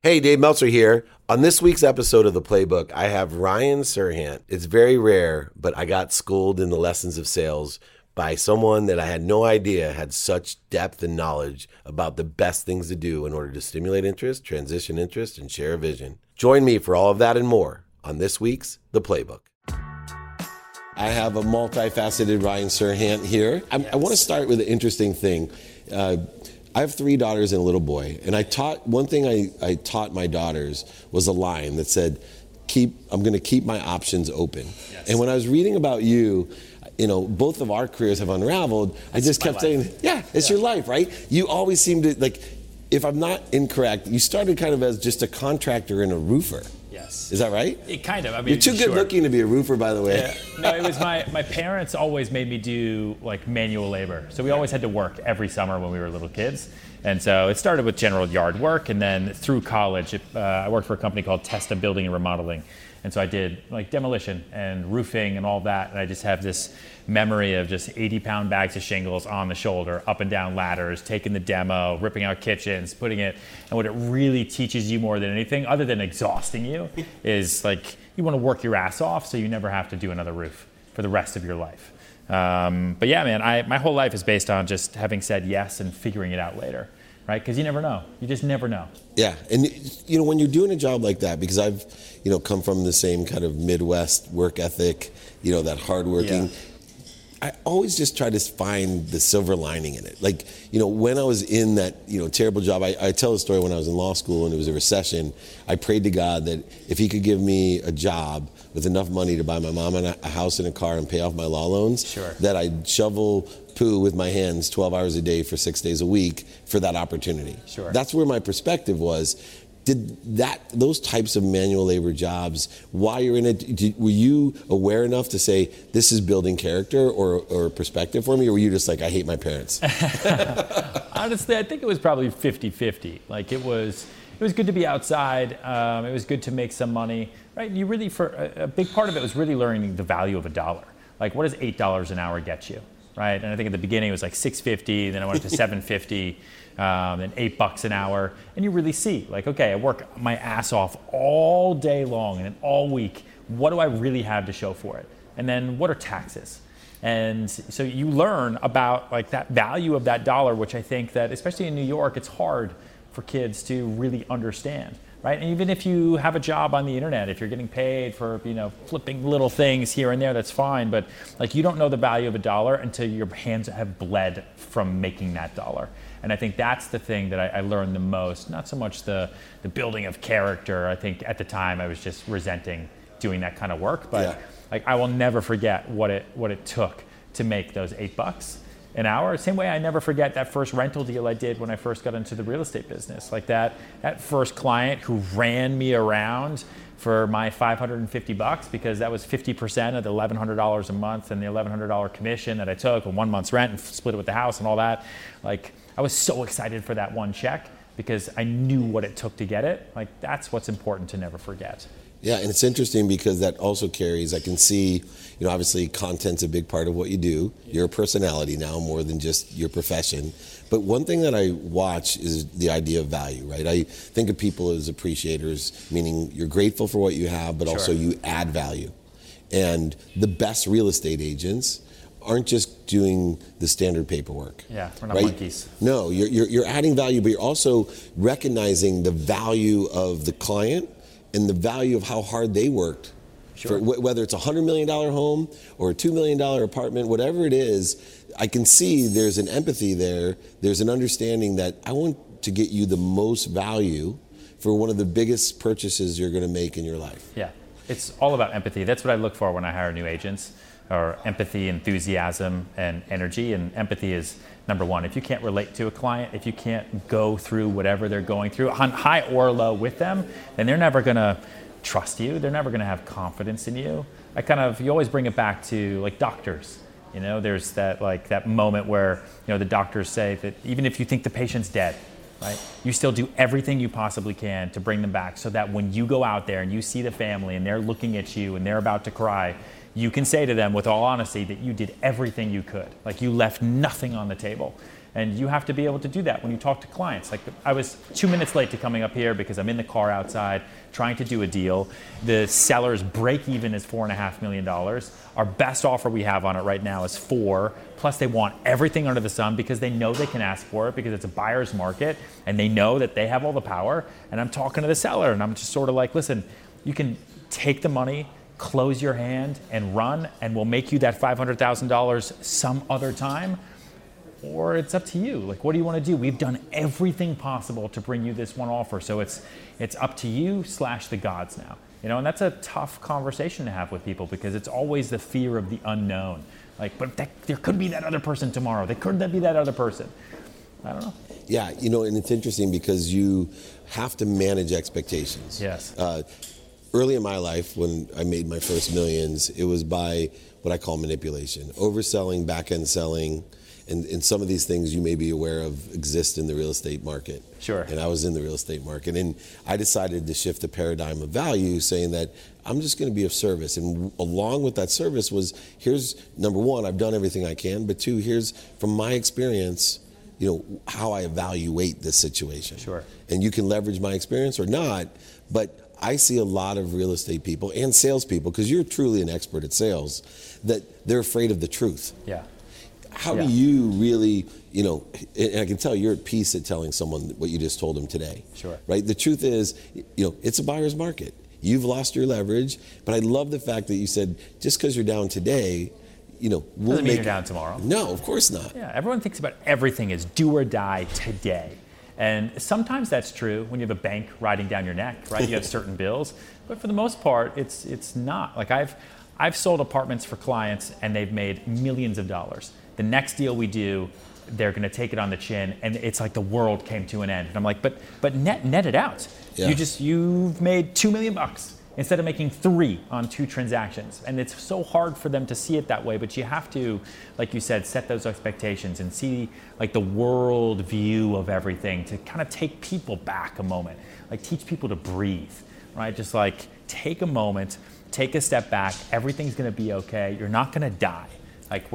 Hey, Dave Meltzer here. On this week's episode of The Playbook, I have Ryan Serhant. It's very rare, but I got schooled in the lessons of sales by someone that I had no idea had such depth and knowledge about the best things to do in order to stimulate interest, transition interest, and share a vision. Join me for all of that and more on this week's The Playbook. I have a multifaceted Ryan Serhant here. I want to start with an interesting thing. I have 3 daughters and a little boy, and I taught my daughters was a line that said, I'm going to keep my options open. Yes. And when I was reading about you, both of our careers have unraveled. I just kept saying, it's your life, right? You always seem to, if I'm not incorrect, you started kind of as just a contractor and a roofer. Yes. Is that right? It kind of. I mean, you're too good looking to be a roofer, by the way. Yeah. No, it was my parents always made me do manual labor. So we always had to work every summer when we were little kids. And so it started with general yard work, and then through college, I worked for a company called Testa Building and Remodeling. And so I did demolition and roofing and all that. And I just have this memory of just 80-pound bags of shingles on the shoulder, up and down ladders, taking the demo, ripping out kitchens, putting it. And what it really teaches you more than anything, other than exhausting you, is you want to work your ass off so you never have to do another roof for the rest of your life. But yeah, man, my whole life is based on just having said yes and figuring it out later. Right? Because you never know. You just never know. Yeah. And, when you're doing a job like that, because I've, come from the same kind of Midwest work ethic, that hardworking, I always just try to find the silver lining in it. When I was in that, terrible job, I tell a story when I was in law school and it was a recession. I prayed to God that if he could give me a job with enough money to buy my mom a house and a car and pay off my law loans, that I'd shovel poo with my hands 12 hours a day for 6 days a week for that opportunity. Sure. That's where my perspective was. Those types of manual labor jobs, while you're in it, were you aware enough to say, this is building character or perspective for me, or were you just I hate my parents? Honestly, I think it was probably 50-50. It was good to be outside. It was good to make some money, right? You really, for a big part of it was really learning the value of a dollar. What does $8 an hour get you? Right, and I think at the beginning it was $6.50, then I went up to $7.50, then $8 an hour, and you really see, okay, I work my ass off all day long and all week. What do I really have to show for it? And then what are taxes? And so you learn about that value of that dollar, which I think that, especially in New York, it's hard for kids to really understand. Right? And even if you have a job on the internet, if you're getting paid for, flipping little things here and there, that's fine. But you don't know the value of a dollar until your hands have bled from making that dollar. And I think that's the thing that I learned the most. Not so much the building of character. I think at the time I was just resenting doing that kind of work. But I will never forget what it took to make those $8 an hour. Same way I never forget that first rental deal I did when I first got into the real estate business. That first client who ran me around for my $550 because that was 50% of the $1,100 a month and the $1,100 commission that I took and 1 month's rent and split it with the house and all that. I was so excited for that one check because I knew what it took to get it. That's what's important to never forget. Yeah, and it's interesting because that also carries, I can see, obviously content's a big part of what you do. You're a personality now more than just your profession. But one thing that I watch is the idea of value, right? I think of people as appreciators, meaning you're grateful for what you have, but also you add value. And the best real estate agents aren't just doing the standard paperwork. Yeah, we're not monkeys. No, you're adding value, but you're also recognizing the value of the client and the value of how hard they worked. For whether it's a $100 million home or a $2 million apartment, whatever it is, I can see there's an empathy there. There's an understanding that I want to get you the most value for one of the biggest purchases you're going to make in your life. Yeah, it's all about empathy. That's what I look for when I hire new agents, or empathy, enthusiasm, and energy. And empathy is number one. If you can't relate to a client, if you can't go through whatever they're going through, on high or low with them, then they're never going to trust you. They're never going to have confidence in you. You always bring it back to doctors. There's that moment where, the doctors say that even if you think the patient's dead, right, you still do everything you possibly can to bring them back so that when you go out there and you see the family and they're looking at you and they're about to cry, you can say to them with all honesty that you did everything you could. You left nothing on the table. And you have to be able to do that when you talk to clients. Like, I was 2 minutes late to coming up here because I'm in the car outside trying to do a deal. The seller's break even is $4.5 million. Our best offer we have on it right now is 4. Plus they want everything under the sun because they know they can ask for it because it's a buyer's market and they know that they have all the power. And I'm talking to the seller and I'm just sort of like, listen, you can take the money, close your hand and run, and we'll make you that $500,000 some other time, or it's up to you. Like, what do you want to do? We've done everything possible to bring you this one offer, so it's up to you / the gods now. And that's a tough conversation to have with people because it's always the fear of the unknown. Like, but there could be that other person tomorrow. There could be that other person. I don't know. Yeah, and it's interesting because you have to manage expectations. Yes. Early in my life, when I made my first millions, it was by what I call manipulation, overselling, back-end selling, and some of these things you may be aware of exist in the real estate market. Sure. And I was in the real estate market, and I decided to shift the paradigm of value, saying that I'm just going to be of service. And along with that service was, here's, number one, I've done everything I can, but two, here's, from my experience, how I evaluate this situation. Sure. And you can leverage my experience or not, but I see a lot of real estate people and salespeople, because you're truly an expert at sales, that they're afraid of the truth. Yeah. How do you really, and I can tell you're at peace at telling someone what you just told them today. Sure. Right? The truth is, it's a buyer's market. You've lost your leverage, but I love the fact that you said, just because you're down today, we'll doesn't mean you're down tomorrow. No, of course not. Yeah, everyone thinks about everything as do or die today. And sometimes that's true when you have a bank riding down your neck, right? You have certain bills, but for the most part, it's not. Like, I've sold apartments for clients and they've made millions of dollars. The next deal we do, they're going to take it on the chin, and it's like the world came to an end. And I'm like, but net it out. Yeah. You've made $2 million instead of making 3 on 2 transactions. And it's so hard for them to see it that way, but you have to, like you said, set those expectations and see like the world view of everything to kind of take people back a moment, like teach people to breathe, right? Just like take a moment, take a step back. Everything's going to be okay. You're not going to die. Like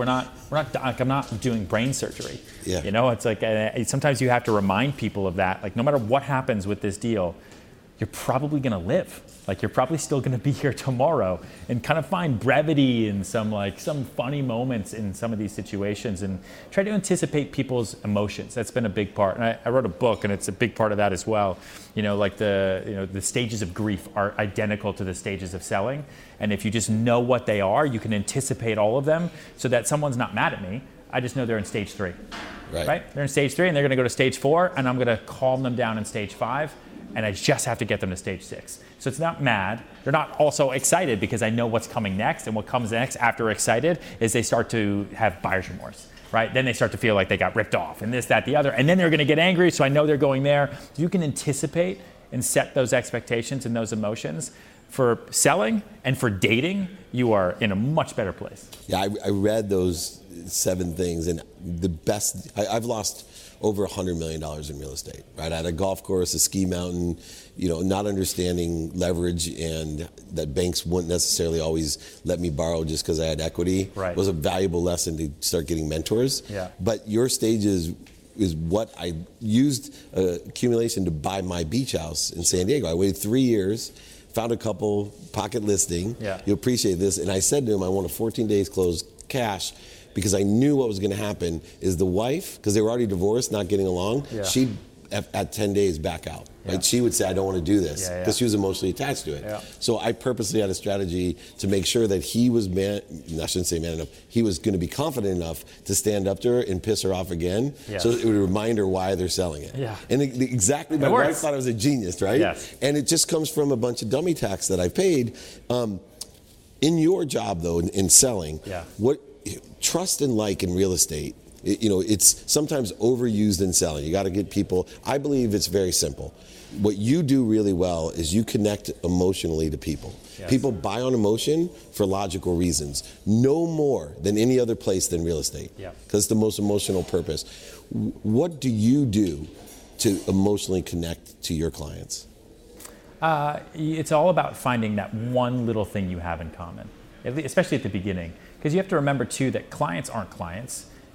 I'm not doing brain surgery. Yeah. It's like sometimes you have to remind people of that. Like, no matter what happens with this deal, you're probably going to live. Like, you're probably still going to be here tomorrow, and kind of find brevity in some funny moments in some of these situations and try to anticipate people's emotions. That's been a big part. And I wrote a book, and it's a big part of that as well. The stages of grief are identical to the stages of selling. And if you just know what they are, you can anticipate all of them so that someone's not mad at me. I just know they're in stage 3. Right? They're in stage 3 and they're going to go to stage 4, and I'm going to calm them down in stage 5. And I just have to get them to stage 6. So it's not mad. They're not also excited because I know what's coming next. And what comes next after excited is they start to have buyer's remorse, right? Then they start to feel like they got ripped off and this, that, the other. And then they're going to get angry. So I know they're going there. You can anticipate and set those expectations and those emotions. For selling and for dating, you are in a much better place. Yeah, I read those 7 things, and the best, I've lost over $100 million in real estate, right? At a golf course, a ski mountain, not understanding leverage, and that banks wouldn't necessarily always let me borrow just because I had equity. Right. Was a valuable lesson to start getting mentors. Yeah. But your stages is what I used accumulation to buy my beach house in San Diego. I waited 3 years, found a couple, pocket listing. Yeah. You appreciate this. And I said to him, I want a 14 days closed cash, because I knew what was going to happen is the wife, because they were already divorced, not getting along, she'd at 10 days back out. Yeah. Right? She would say, I don't want to do this, because she was emotionally attached to it. Yeah. So I purposely had a strategy to make sure that he was I shouldn't say man enough, he was going to be confident enough to stand up to her and piss her off again, so it would remind her why they're selling it. Yeah. And exactly, my wife thought I was a genius, right? Yes. And it just comes from a bunch of dummy tax that I paid. In your job, though, in selling, what trust and like in real estate, it's sometimes overused in selling. You got to get people. I believe it's very simple. What you do really well is you connect emotionally to people. Yes. People buy on emotion for logical reasons, no more than any other place than real estate, because it's the most emotional purpose. What do you do to emotionally connect to your clients? It's all about finding that one little thing you have in common, especially at the beginning. Because you have to remember, too, that clients aren't clients.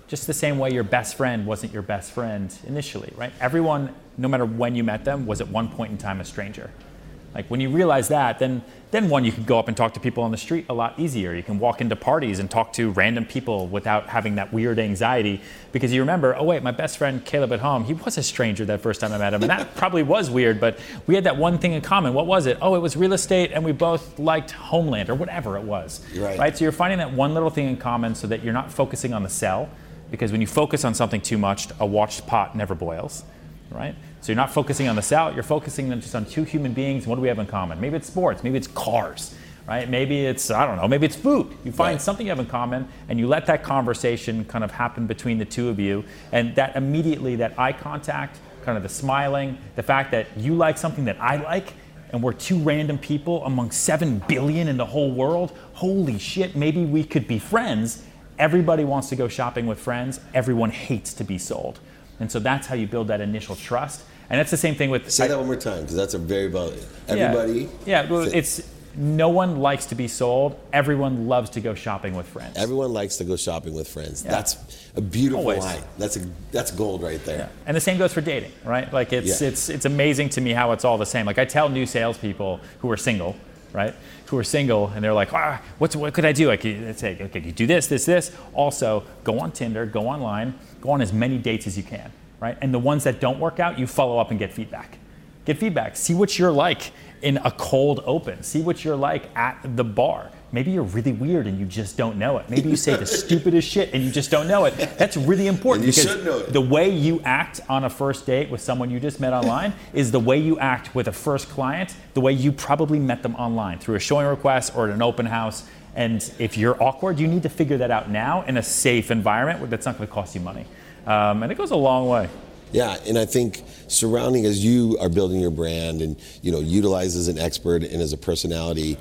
Just the same way your best friend wasn't your best friend initially, right? Everyone, no matter when you met them, was at one point in time a stranger. Like when you realize that, then one, you can go up and talk to people on the street a lot easier. You can walk into parties and talk to random people without having that weird anxiety, because you remember, oh wait, my best friend Caleb at home, he was a stranger that first time I met him, and that probably was weird, but we had that one thing in common. What was it? Oh, it was real estate, and we both liked Homeland, or whatever it was. Right? So you're finding that one little thing in common so that you're not focusing on the sell, because when you focus on something too much, a watched pot never boils, right? So you're not focusing on the sell, you're focusing just on two human beings. What do we have in common? Maybe it's sports, maybe it's cars, right? Maybe it's, I don't know, maybe it's food. You find something you have in common, and you let that conversation kind of happen between the two of you, and that immediately, that eye contact, kind of the smiling, the fact that you like something that I like, and we're two random people among 7 billion in the whole world. Holy shit, maybe we could be friends. Everybody wants to go shopping with friends. Everyone hates to be sold. And so that's how you build that initial trust. And it's the same thing with... Say that one more time, because that's a very valid... Everybody... Yeah, well, it's... No one likes to be sold. Everyone loves to go shopping with friends. Everyone likes to go shopping with friends. Yeah. That's a beautiful line. That's gold right there. Yeah. And the same goes for dating, right? Like it's amazing to me how it's all the same. Like I tell new salespeople who are single, right? Who are single, and they're like, what could I do? I could say, okay, you do this. Also, go on Tinder, go online, go on as many dates as you can, right? And the ones that don't work out, you follow up and get feedback. Get feedback. See what you're like in a cold open. See what you're like at the bar. Maybe you're really weird and you just don't know it. Maybe you say the stupidest shit and you just don't know it. That's really important, because the way you act on a first date with someone you just met online is the way you act with a first client, the way you probably met them online through a showing request or at an open house. And if you're awkward, you need to figure that out now in a safe environment that's not going to cost you money. And it goes a long way. Yeah, and I think surrounding, as you are building your brand and utilize as an expert and as a personality,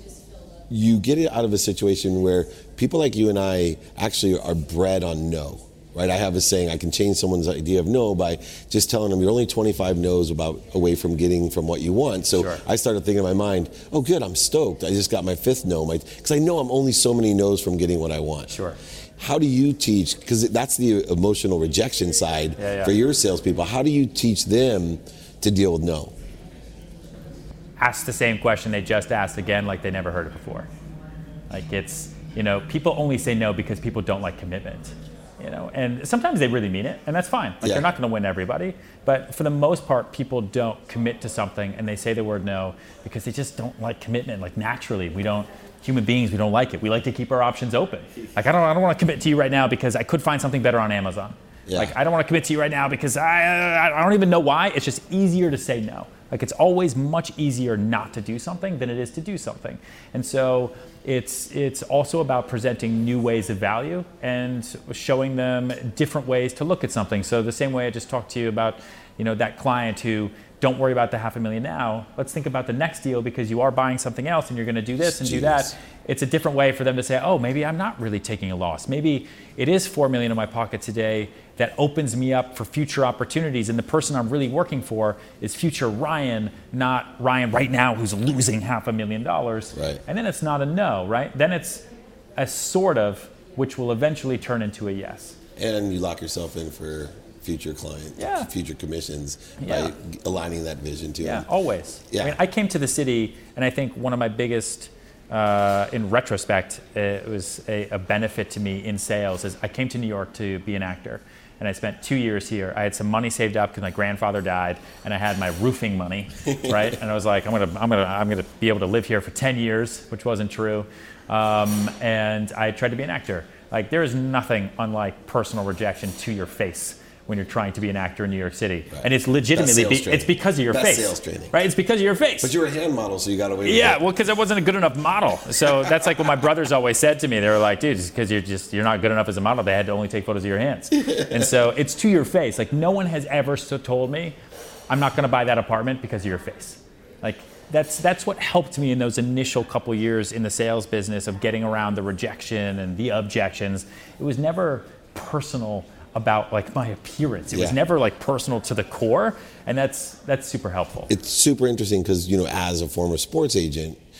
you get it out of a situation where people like you and I actually are bred on no, right? I have a saying, I can change someone's idea of no by just telling them you're only 25 no's away from getting from what you want. So I started thinking in my mind, oh good, I'm stoked. I just got my 5th no, because I know I'm only so many no's from getting what I want. Sure. How do you teach, because that's the emotional rejection side for your salespeople, how do you teach them to deal with no? Ask the same question they just asked again, like they never heard it before. Like it's, people only say no because people don't like commitment. And sometimes they really mean it, and that's fine. Like they're not going to win everybody, but for the most part, people don't commit to something, and they say the word no because they just don't like commitment. Like naturally, human beings, we don't like it. We like to keep our options open. Like I don't want to commit to you right now because I could find something better on Amazon. Like I don't want to commit to you right now because I don't even know why. It's just easier to say no. Like it's always much easier not to do something than it is to do something. And so it's also about presenting new ways of value and showing them different ways to look at something. So the same way I just talked to you about, that client who, don't worry about the $500,000 now. Let's think about the next deal, because you are buying something else and you're going to do this and do that. It's a different way for them to say, oh, maybe I'm not really taking a loss. Maybe it is $4 million in my pocket today that opens me up for future opportunities. And the person I'm really working for is future Ryan, not Ryan right now who's losing $500,000. Right. And then it's not a no, right? Then it's a sort of, which will eventually turn into a yes. And you lock yourself in for future client, future commissions by aligning that vision to them. Always. I mean, I came to the city, and I think one of my biggest, in retrospect, it was a benefit to me in sales, is I came to New York to be an actor, and I spent 2 years here. I had some money saved up because my grandfather died, and I had my roofing money, right? And I was like, I'm gonna be able to live here for 10 years, which wasn't true. And I tried to be an actor. Like, there is nothing unlike personal rejection to your face when you're trying to be an actor in New York City. Right. And it's legitimately, it's because of your face. Sales training. Right, it's because of your face. But you were a hand model, so you got away with it. Yeah, well, because I wasn't a good enough model. So that's like what my brothers always said to me. They were like, dude, it's because you're not good enough as a model. They had to only take photos of your hands. And so it's to your face. Like, no one has ever told me, I'm not gonna buy that apartment because of your face. Like, that's what helped me in those initial couple years in the sales business of getting around the rejection and the objections. It was never personal about like my appearance. It was never like personal to the core, and that's super helpful. It's super interesting because, as a former sports agent,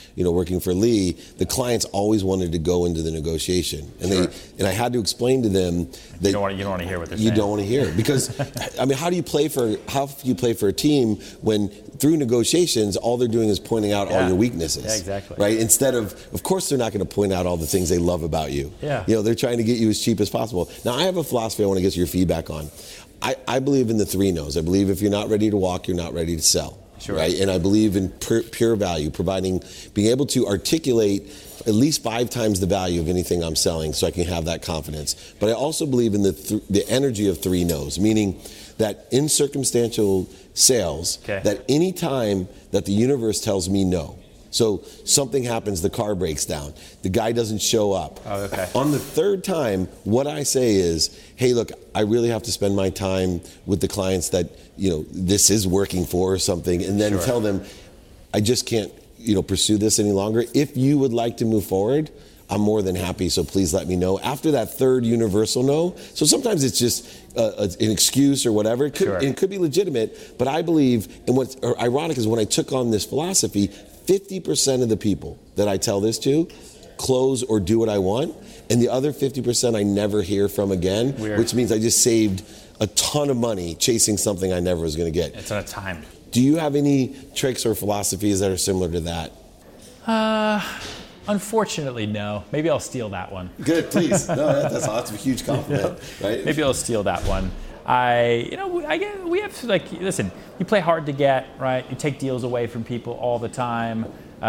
working for Lee, the clients always wanted to go into the negotiation, and I had to explain to them that you don't want to hear what they're saying. You don't want to hear it because, I mean, how do you play for a team when through negotiations all they're doing is pointing out all your weaknesses? Yeah, exactly. Right. Instead of course, they're not going to point out all the things they love about you. Yeah. They're trying to get you as cheap as possible. Now, I have a philosophy I want to get your feedback on. I believe in the 3 no's. I believe if you're not ready to walk, you're not ready to sell. Sure. Right. And I believe in pure value, being able to articulate at least 5 times the value of anything I'm selling so I can have that confidence. But I also believe in the energy of 3 no's, meaning that in circumstantial sales, that any time that the universe tells me no, so something happens, the car breaks down, the guy doesn't show up. Oh, okay. On the 3rd time, what I say is, hey, look, I really have to spend my time with the clients that, this is working for or something, and then tell them, I just can't, pursue this any longer. If you would like to move forward, I'm more than happy, so please let me know. After that 3rd universal no, so sometimes it's just an excuse or whatever. It could be legitimate, but I believe, and what's ironic is when I took on this philosophy, 50% of the people that I tell this to close or do what I want, and the other 50% I never hear from again, which means I just saved a ton of money chasing something I never was going to get. It's on a time. Do you have any tricks or philosophies that are similar to that? Unfortunately, no. Maybe I'll steal that one. Good, please. No, that's a huge compliment, right? Maybe I'll steal that one. We have listen, you play hard to get, right? You take deals away from people all the time.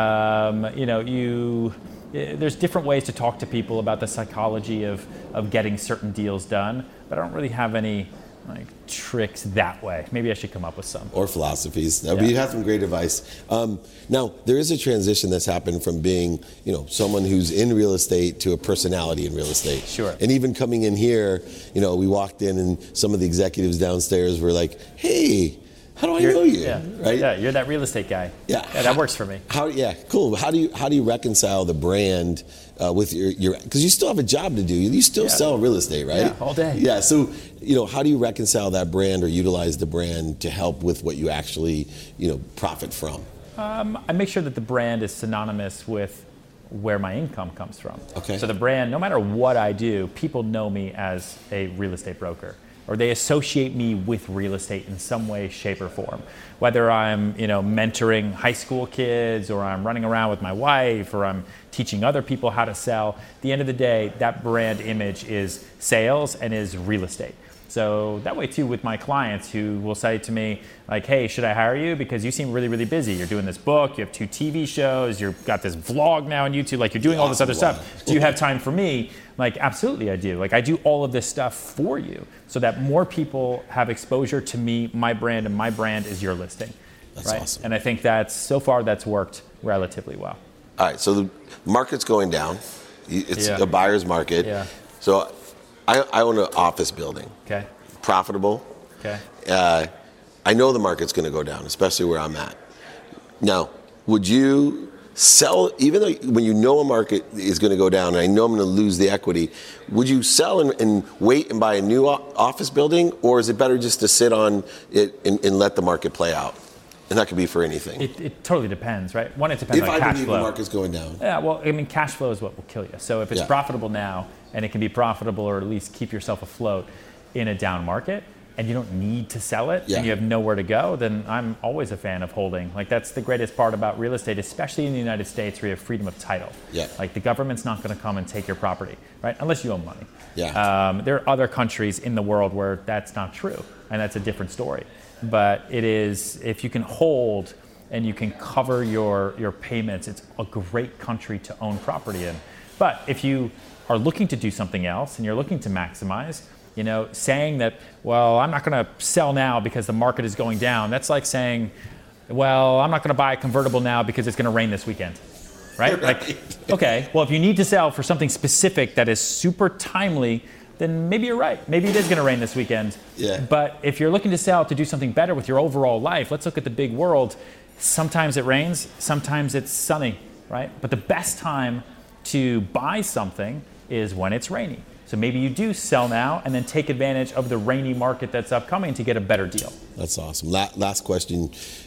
There's different ways to talk to people about the psychology of getting certain deals done, but I don't really have any tricks that way. Maybe I should come up with some. Or philosophies. But you have some great advice. Now, there is a transition that's happened from being, someone who's in real estate to a personality in real estate. Sure. And even coming in here, we walked in and some of the executives downstairs were like, hey, how do I know you? Yeah. Right? Yeah, you're that real estate guy. Yeah. That works for me. Cool. How do you reconcile the brand with your because you still have a job to do. You still sell real estate, right? Yeah, all day. Yeah. So, how do you reconcile that brand or utilize the brand to help with what you actually, profit from? I make sure that the brand is synonymous with where my income comes from. Okay. So the brand, no matter what I do, people know me as a real estate broker, or they associate me with real estate in some way, shape, or form. Whether I'm, mentoring high school kids, or I'm running around with my wife, or I'm teaching other people how to sell. At the end of the day, that brand image is sales and is real estate. So that way too with my clients who will say to me, like, hey, should I hire you? Because you seem really, really busy. You're doing this book, you have 2 TV shows, you've got this vlog now on YouTube, like you're doing all this other stuff. Do you have time for me? Like, absolutely I do. Like, I do all of this stuff for you so that more people have exposure to me, my brand, and my brand is your listing. That's awesome. And I think that's worked relatively well. All right, so the market's going down. It's a buyer's market. Yeah. So I own an office building. Okay. Profitable. Okay. I know the market's going to go down, especially where I'm at. Now, would you sell, even though when you know a market is going to go down and I know I'm going to lose the equity, would you sell and wait and buy a new office building, or is it better just to sit on it and let the market play out? And that could be for anything. It totally depends, right? One, it depends on cash flow. If I believe the market's going down. Yeah, well, I mean, cash flow is what will kill you. So if it's profitable now, and it can be profitable or at least keep yourself afloat in a down market, and you don't need to sell it, and you have nowhere to go, then I'm always a fan of holding. Like, that's the greatest part about real estate, especially in the United States where you have freedom of title. Yeah. Like, the government's not going to come and take your property, right? Unless you own money. Yeah. There are other countries in the world where that's not true, and that's a different story. But it is, if you can hold and you can cover your payments, it's a great country to own property in. But if you are looking to do something else and you're looking to maximize, saying that, well, I'm not going to sell now because the market is going down, that's like saying, well, I'm not going to buy a convertible now because it's going to rain this weekend, right? Like, okay, well, if you need to sell for something specific that is super timely, then maybe you're right. Maybe it is going to rain this weekend. Yeah. But if you're looking to sell to do something better with your overall life, let's look at the big world. Sometimes it rains, sometimes it's sunny, right? But the best time to buy something is when it's rainy. So maybe you do sell now and then take advantage of the rainy market that's upcoming to get a better deal. That's awesome. Last question.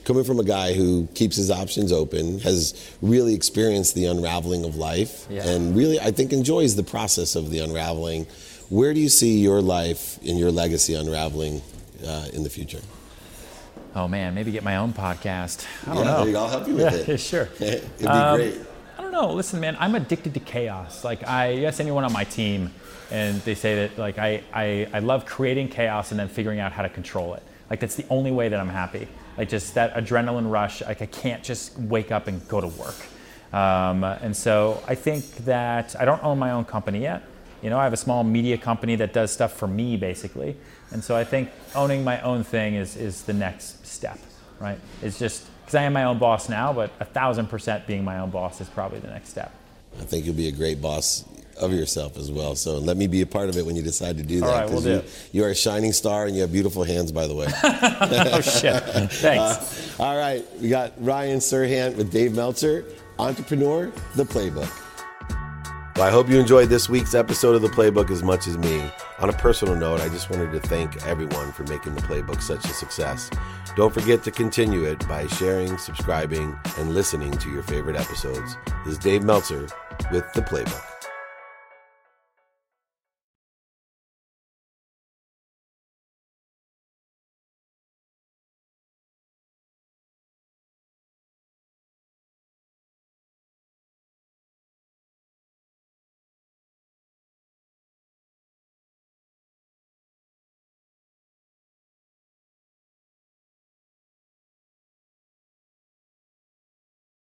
coming from a guy who keeps his options open, has really experienced the unraveling of life, and really, I think, enjoys the process of the unraveling. Where do you see your life and your legacy unraveling in the future? Oh man, maybe get my own podcast. I don't know. There you go. I'll help you with it. Sure. It'd be great. I don't know. Listen, man, I'm addicted to chaos. Like you ask anyone on my team, and they say that like I love creating chaos and then figuring out how to control it. Like that's the only way that I'm happy. Like just that adrenaline rush. Like I can't just wake up and go to work. And so I think that I don't own my own company yet. You know, I have a small media company that does stuff for me, basically. And so I think owning my own thing is the next step, right? It's just, because I am my own boss now, but 1,000% being my own boss is probably the next step. I think you'll be a great boss of yourself as well. So let me be a part of it when you decide to do that. All right, we'll do. You are a shining star, and you have beautiful hands, by the way. Oh, shit. Thanks. All right, we got Ryan Serhant with Dave Meltzer, Entrepreneur, The Playbook. Well, I hope you enjoyed this week's episode of The Playbook as much as me. On a personal note, I just wanted to thank everyone for making The Playbook such a success. Don't forget to continue it by sharing, subscribing, and listening to your favorite episodes. This is Dave Meltzer with The Playbook.